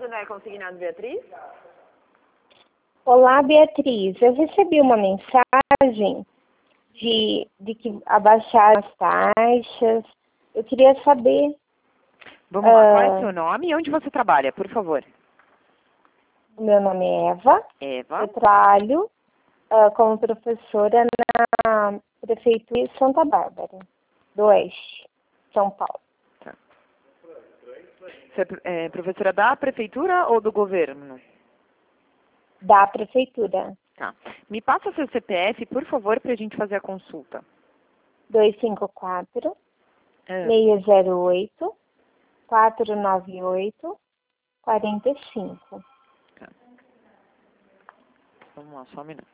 Hyundai Consignado, Beatriz? Olá, Beatriz. Eu recebi uma mensagem de que abaixaram as taxas. Eu queria saber... Vamos lá, qual é o seu nome e onde você trabalha, por favor? Meu nome é Eva. Eva. Eu trabalho como professora na Prefeitura de Santa Bárbara, do Oeste, São Paulo. Tá. Você é professora da Prefeitura ou do governo? Da Prefeitura. Tá. Me passa seu CPF, por favor, para a gente fazer a consulta. 254 608 498 45. Tá. Vamos lá, só um minuto.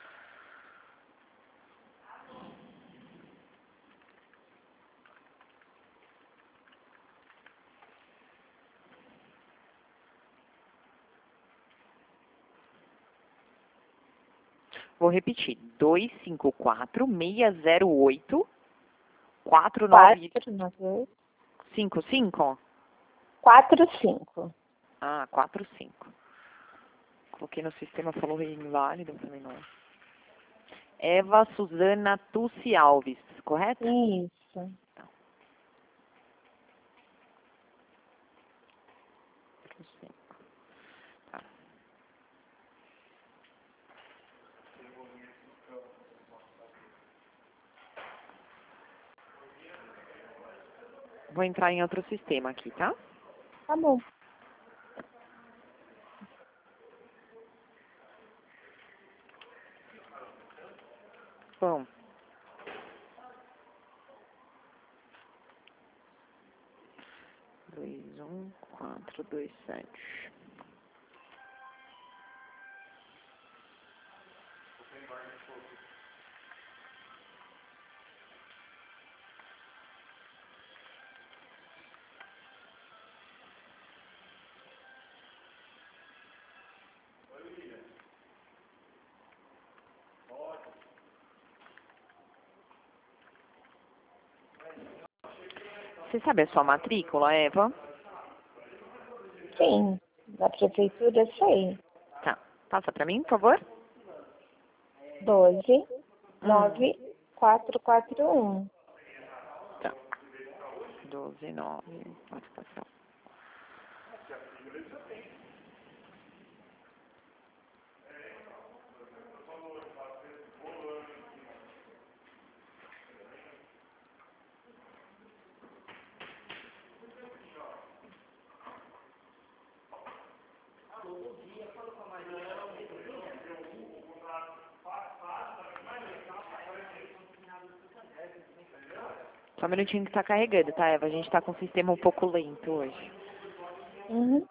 Vou repetir. 254-608-4955. 45. Ah, 45. Coloquei no sistema, falou inválido também não. Eva Suzana Tussi Alves, correto? Isso. Tá. 45. Tá. Vou entrar em outro sistema aqui, tá? Tá bom. Bom. Dois, 427. Você sabe a sua matrícula, Eva? Sim, da Prefeitura, sei. Tá. Passa pra mim, por favor. 12 9441. Tá. 12, 9, 4, 4. Só um minutinho que tá carregando, tá, Eva? A gente tá com o sistema um pouco lento hoje. Uhum.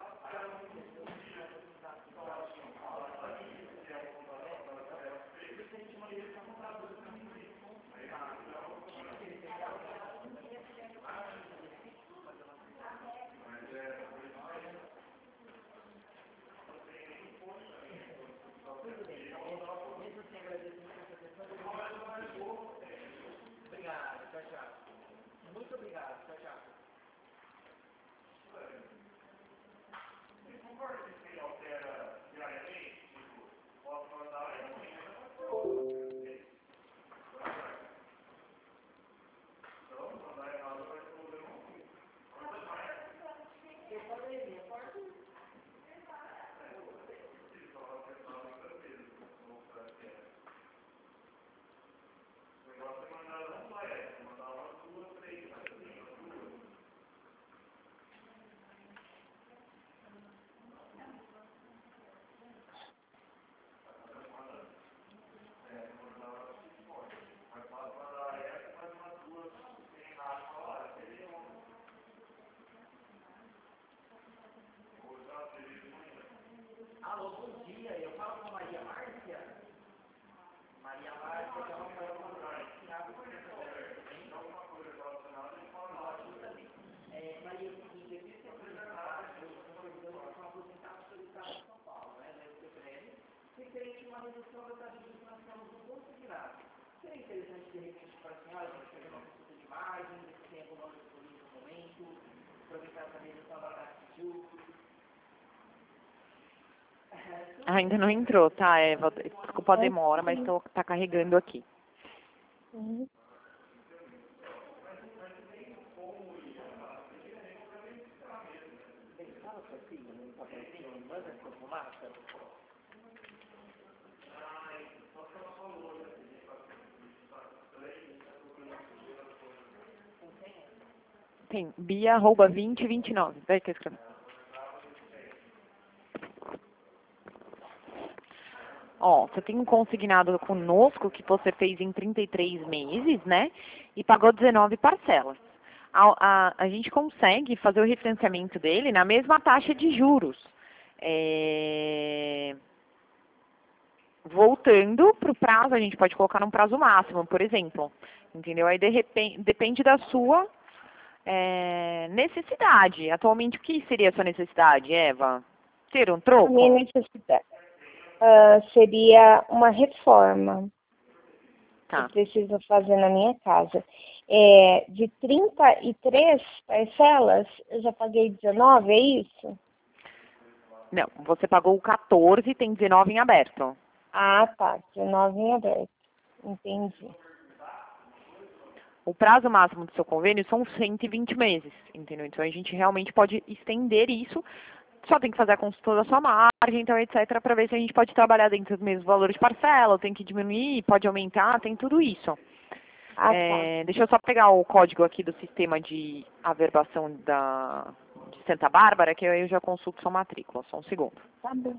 Ainda não entrou, tá, Eva? Desculpa a demora, mas tá carregando aqui. Uhum. Tem bia@2029. Vai que eu escrevo. Ó, você tem um consignado conosco que você fez em 33 meses, né? E pagou 19 parcelas. A gente consegue fazer o refinanciamento dele na mesma taxa de juros. Voltando para o prazo, a gente pode colocar num prazo máximo, por exemplo. Entendeu? Aí, de repente, depende da sua necessidade. Atualmente, o que seria a sua necessidade, Eva? Ter um A troco? minha necessidade seria uma reforma que eu Tá. preciso fazer na minha casa. De 33 parcelas, eu já paguei 19, é isso? Não, você pagou 14 e tem 19 em aberto. Ah, tá. 19 em aberto. Entendi. O prazo máximo do seu convênio são 120 meses, entendeu? Então a gente realmente pode estender isso, só tem que fazer a consulta da sua margem, então, etc., para ver se a gente pode trabalhar dentro dos mesmos valores de parcela, tem que diminuir, pode aumentar, tem tudo isso. Ah, tá. Deixa eu só pegar o código aqui do sistema de averbação de Santa Bárbara, que aí eu já consulto sua matrícula, só um segundo. Tá bom.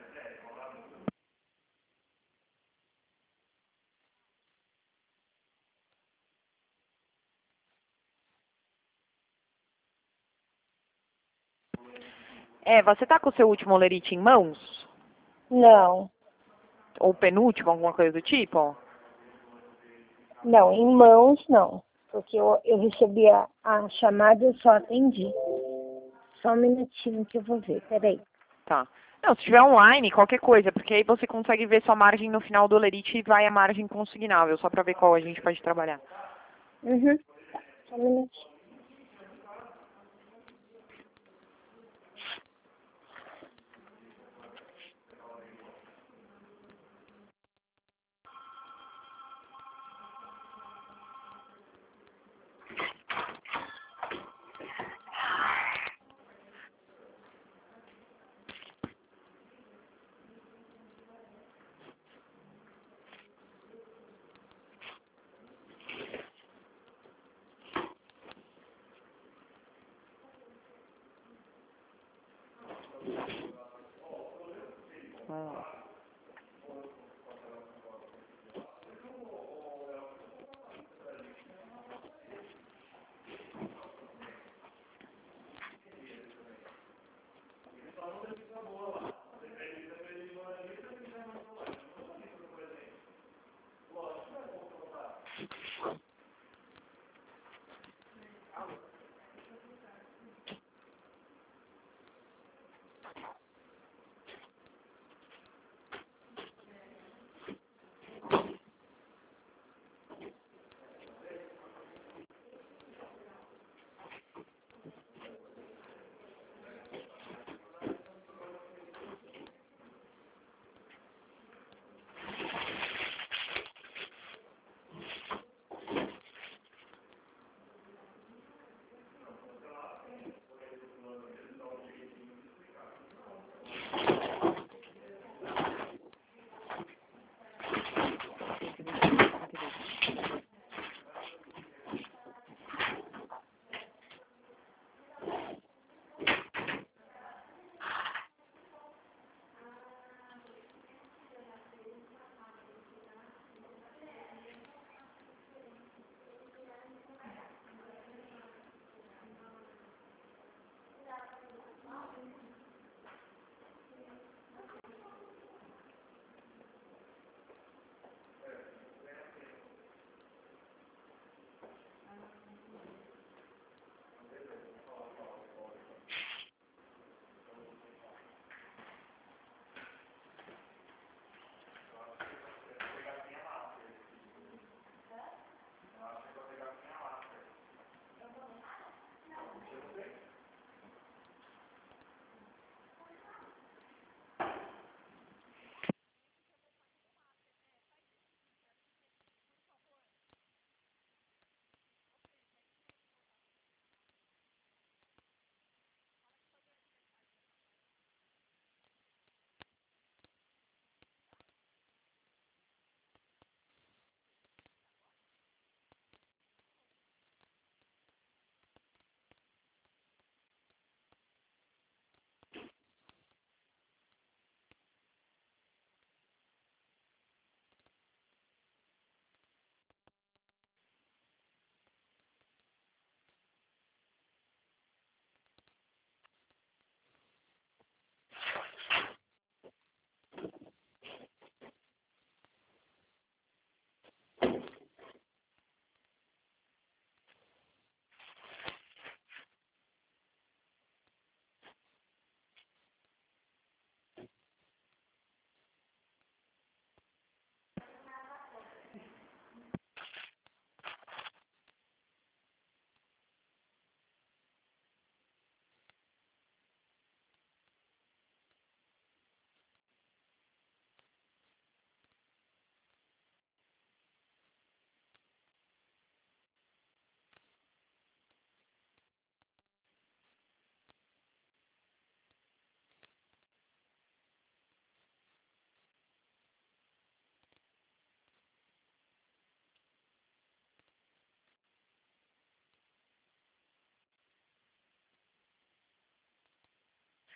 Eva, você tá com o seu último olerite em mãos? Não. Ou penúltimo, alguma coisa do tipo? Não, em mãos não. Porque eu recebi a chamada e eu só atendi. Só um minutinho que eu vou ver, peraí. Tá. Não, se tiver online, qualquer coisa, porque aí você consegue ver sua margem no final do olerite e vai a margem consignável, só para ver qual a gente pode trabalhar. Uhum. Só um minutinho.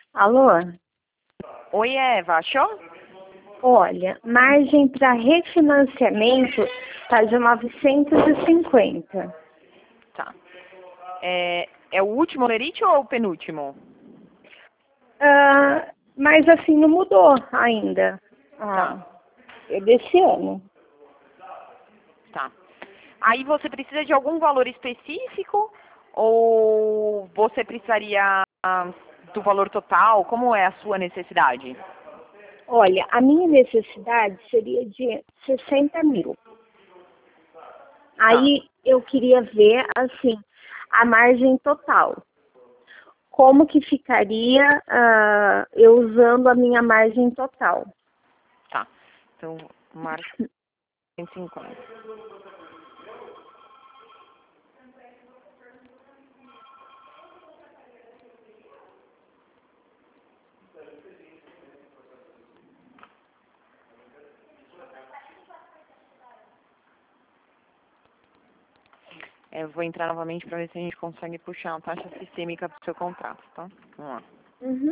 Alô? Oi, Eva, achou? Olha, margem para refinanciamento está de 950. Tá. É o último lerite ou o penúltimo? Mas assim, não mudou ainda. Tá, É desse ano. tá. Aí você precisa de algum valor específico ou você precisaria do valor total? Como é a sua necessidade? Olha, a minha necessidade seria de 60 mil. Aí eu queria ver, assim, a margem total. Como que ficaria eu usando a minha margem total? Tá. Então, marca 150. Eu vou entrar novamente para ver se a gente consegue puxar uma taxa sistêmica para o seu contrato, tá? Vamos lá. Uhum.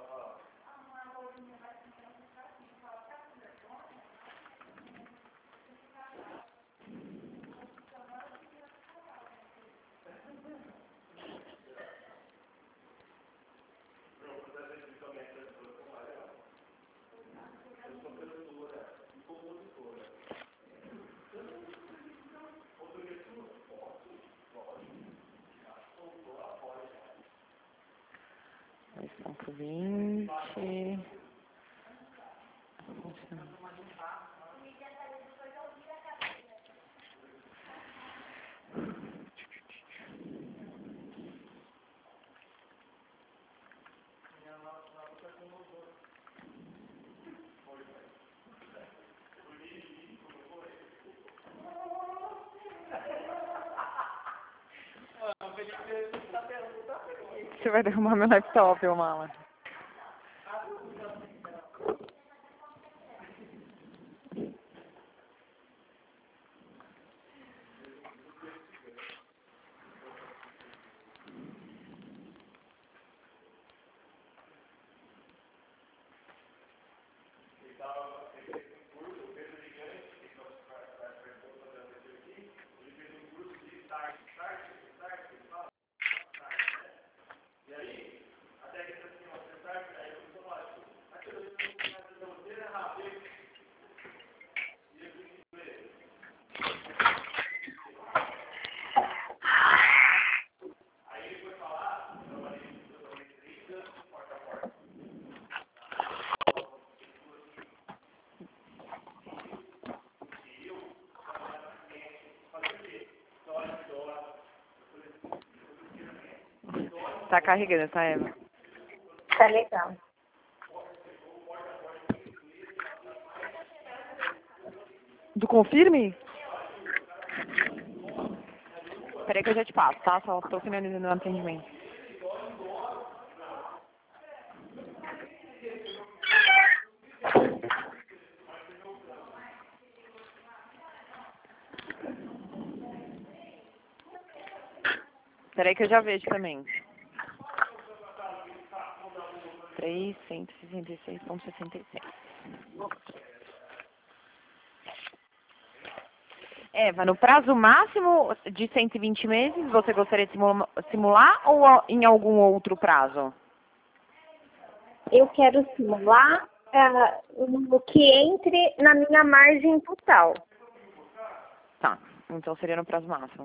Dois ponto 20. Você vai derrubar meu laptop, ô mala. Tá carregando, tá, Eva? Tá legal. Do confirme? Peraí que eu já te passo, tá? Só tô finalizando o atendimento. Peraí que eu já vejo também. 366,66. Eva, no prazo máximo de 120 meses, você gostaria de simular ou em algum outro prazo? Eu quero simular o que entre na minha margem total. Tá, então seria no prazo máximo.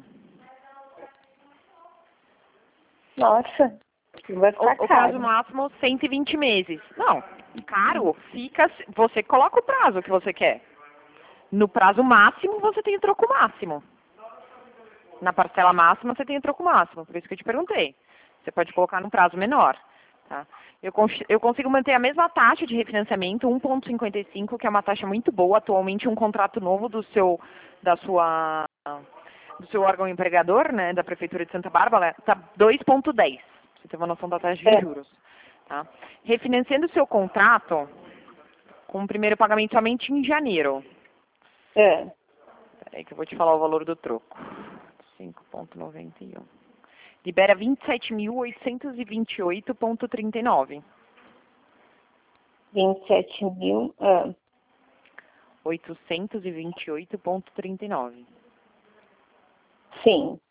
Nossa, vai ficar O prazo caro. máximo, 120 meses. Não, caro, fica... Você coloca o prazo que você quer. No prazo máximo, você tem o troco máximo. Na parcela máxima, você tem o troco máximo. Por isso que eu te perguntei. Você pode colocar num prazo menor. Tá? Eu consigo manter a mesma taxa de refinanciamento, 1,55, que é uma taxa muito boa. Atualmente, um contrato novo do seu órgão empregador, né, da Prefeitura de Santa Bárbara, está 2,10. Você tem uma noção da taxa de juros. Tá? Refinanciando o seu contrato, com o primeiro pagamento somente em janeiro. Peraí que eu vou te falar o valor do troco. 5,91. Libera 27.828,39. 27 mil. 828,39. Sim.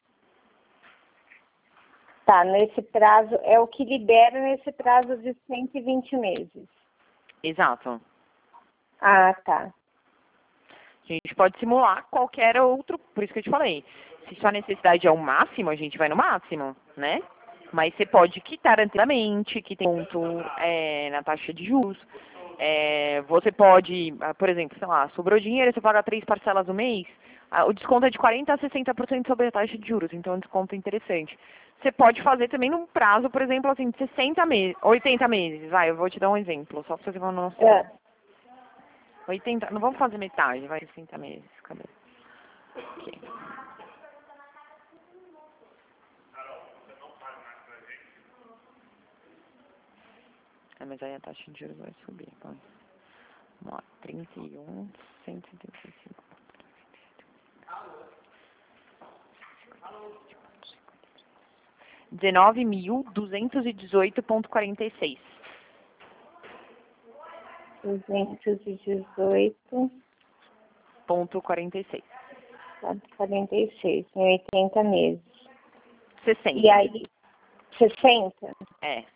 Tá, nesse prazo, é o que libera nesse prazo de 120 meses. Exato. Ah, tá. A gente pode simular qualquer outro, por isso que eu te falei. Se sua necessidade é o máximo, a gente vai no máximo, né? Mas você pode quitar anteriormente, que tem ponto na taxa de juros. Você pode, por exemplo, sei lá, sobrou dinheiro, você paga 3 parcelas no mês, o desconto é de 40% a 60% sobre a taxa de juros, então é um desconto interessante. Você pode fazer também num prazo, por exemplo, assim, de 60 meses, 80 meses, vai, eu vou te dar um exemplo, só para você ter uma noção. 80, não vamos fazer metade, vai, 60 meses, cadê? Aqui. Mas aí a taxa de juros vai subir, então. Vamos lá, 31, 175. 19.218,46. 218,46. 46. Em 80 meses. 60. E aí, 60? É.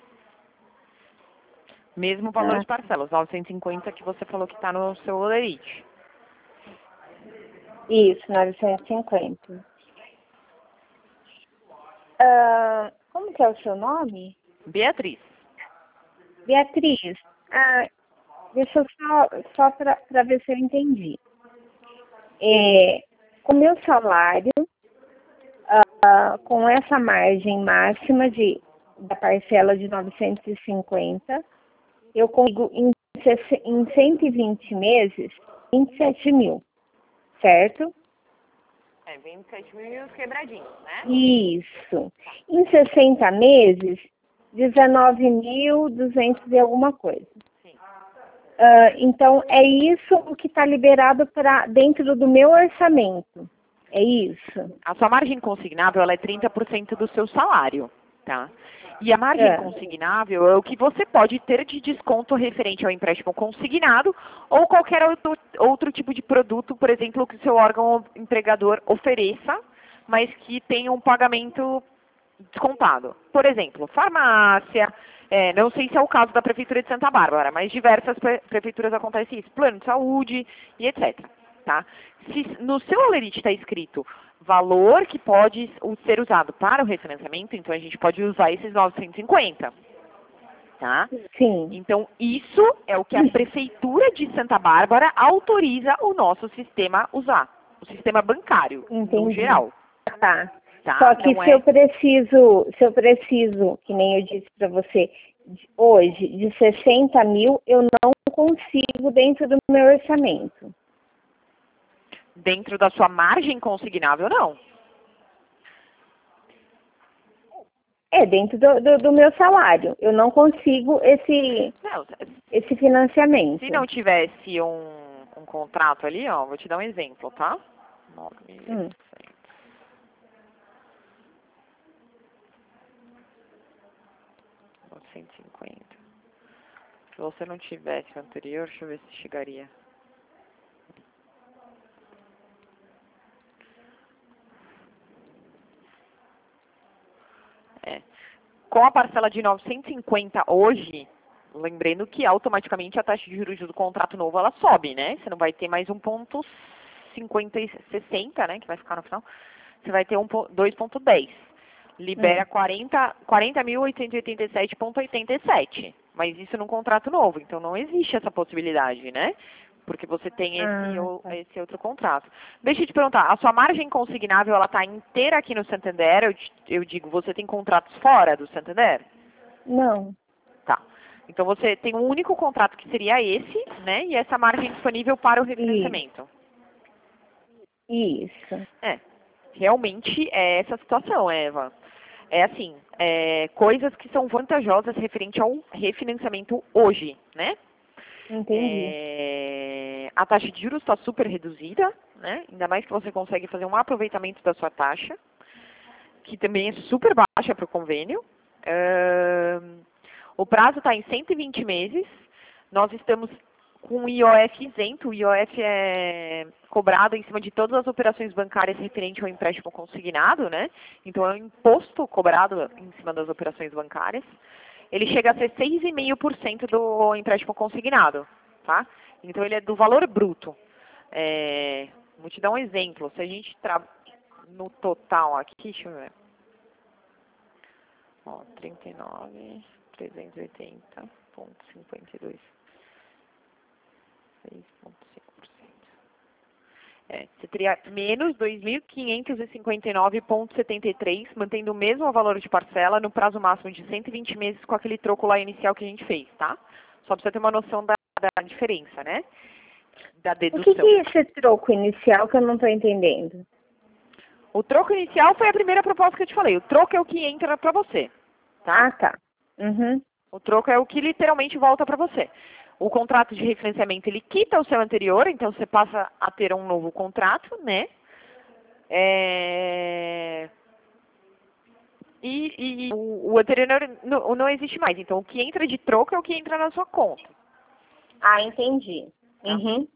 Mesmo valor de parcelas, 950 que você falou que está no seu Olerite. Isso, 950. Como que é o seu nome? Beatriz. Beatriz. Deixa eu só para ver se eu entendi. Com meu salário, com essa margem máxima da parcela de 950, eu consigo em 120 meses, 27 mil, certo? 27 mil quebradinhos, né? Isso. Em 60 meses, 19.200 e alguma coisa. Sim. Então, é isso o que está liberado dentro do meu orçamento. É isso? A sua margem consignável ela é 30% do seu salário, tá? E a margem consignável é o que você pode ter de desconto referente ao empréstimo consignado ou qualquer outro tipo de produto, por exemplo, que o seu órgão empregador ofereça, mas que tenha um pagamento descontado. Por exemplo, farmácia, não sei se é o caso da Prefeitura de Santa Bárbara, mas diversas prefeituras acontece isso, plano de saúde e etc. Tá? Se no seu Olerite está escrito valor que pode ser usado para o refinanciamento, então a gente pode usar esses 950. Tá? Sim. Então, isso é o que a Prefeitura de Santa Bárbara autoriza o nosso sistema usar, o sistema bancário, no geral. Tá. Tá? Só que se eu preciso, que nem eu disse para você, hoje, de 60 mil, eu não consigo dentro do meu orçamento. Dentro da sua margem consignável, não. Dentro do meu salário. Eu não consigo esse financiamento. Se não tivesse um contrato ali, ó, vou te dar um exemplo, tá? 9.800. 950. Se você não tivesse o anterior, deixa eu ver se chegaria. Com a parcela de 950 hoje, lembrando que automaticamente a taxa de juros do contrato novo ela sobe, né? Você não vai ter mais 1,50 né? Que vai ficar no final. Você vai ter 2,10. Libera 40.887,87. Mas isso num contrato novo. Então não existe essa possibilidade, né? Porque você tem esse outro contrato. Deixa eu te perguntar, a sua margem consignável, ela está inteira aqui no Santander? Eu digo, você tem contratos fora do Santander? Não. Tá. Então você tem um único contrato que seria esse, né? E essa margem disponível para o refinanciamento. Isso. Realmente é essa situação, Eva. É assim, coisas que são vantajosas referente ao refinanciamento hoje, né? Entendi. A taxa de juros está super reduzida, né? Ainda mais que você consegue fazer um aproveitamento da sua taxa, que também é super baixa para o convênio. O prazo está em 120 meses, nós estamos com o IOF isento. O IOF é cobrado em cima de todas as operações bancárias referente ao empréstimo consignado, né? Então, é um imposto cobrado em cima das operações bancárias. Ele chega a ser 6,5% do empréstimo consignado, tá? Então, ele é do valor bruto. Vou te dar um exemplo. Se a gente no total aqui, deixa eu ver. Ó, 39.380,52. 6,5%. Você teria menos 2.559,73, mantendo o mesmo valor de parcela no prazo máximo de 120 meses com aquele troco lá inicial que a gente fez, tá? Só para você ter uma noção da diferença, né? Da dedução. O que é esse troco inicial que eu não estou entendendo? O troco inicial foi a primeira proposta que eu te falei. O troco é o que entra para você, tá? Ah, tá. Uhum. O troco é o que literalmente volta para você. O contrato de refinanciamento, ele quita o seu anterior, então você passa a ter um novo contrato, né? E o anterior não existe mais. Então, o que entra de troco é o que entra na sua conta. Ah, entendi. Uhum.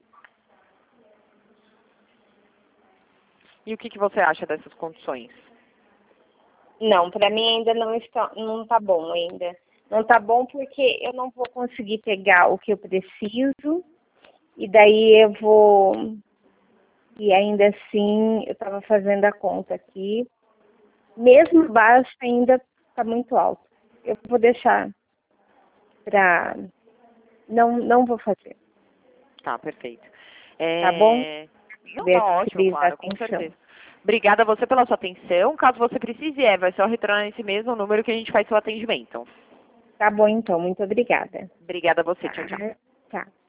E o que você acha dessas condições? Não, para mim ainda não tá bom ainda. Não tá bom porque eu não vou conseguir pegar o que eu preciso e daí eu vou... E ainda assim, eu estava fazendo a conta aqui. Mesmo baixo ainda está muito alto. Eu vou deixar para... Não vou fazer. Tá, perfeito. Tá bom? Não, tá ótimo, claro, com certeza. Obrigada a você pela sua atenção. Caso você precise, vai só retornar nesse mesmo número que a gente faz seu atendimento. Tá bom, então. Muito obrigada. Obrigada a você. Tchau, tchau. Tá.